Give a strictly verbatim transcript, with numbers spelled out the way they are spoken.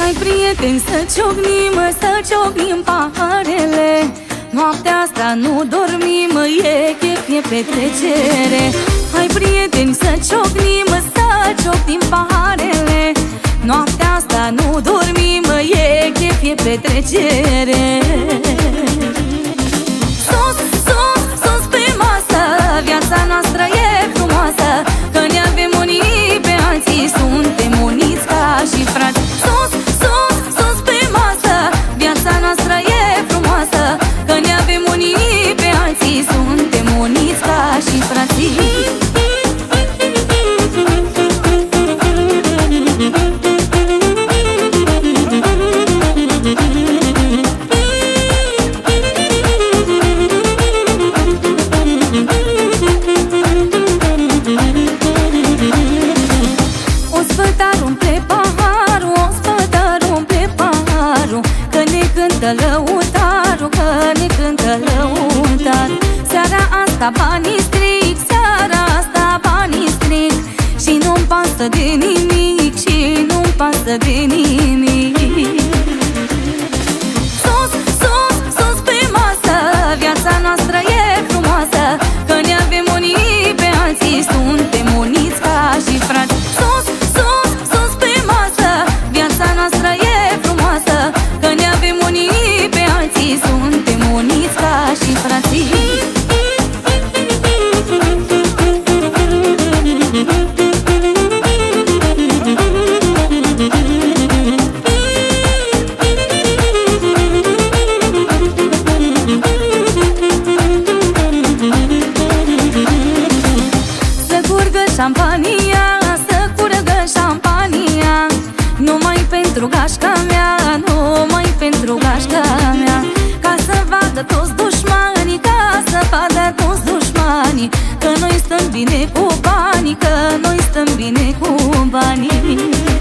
Hai prieteni să ciocnim, să ciocnim paharele. Noaptea asta nu dormim, e chef, e petrecere. Hai prieteni să ciocnim, să ciocnim paharele. Noaptea asta nu dormim, e chef, e petrecere. Sus, sus, sus pe masă, viața noastră e frumoasă, că ne avem unii pe alții, suntem uniți ca și frați. Sus, sus, sus pe masă, viața noastră e frumoasă, că ne avem unii pe alții, suntem uniți ca și frații. Lăutarul, că ne cântă lăutar. Seara asta banii stric, seara asta banii stric, și nu-mi pasă de nimic, și nu-mi pasă de nimic. Sus, sus, sus pe masă, viața noastră e frumoasă, că ne avem unii pe alții, suntem uniți ca și frați. Sus, sus, sus pe masă, viața noastră e frumoasă, că ne avem unii pe alții, suntem uniți ca și frații. Să curgă șampania, să curgă șampania, numai pentru gașca mea, numai pentru gașca mea. Ca să vadă toți dușmanii, ca să vadă toți dușmanii, că noi stăm bine cu banii, că noi stăm bine cu banii.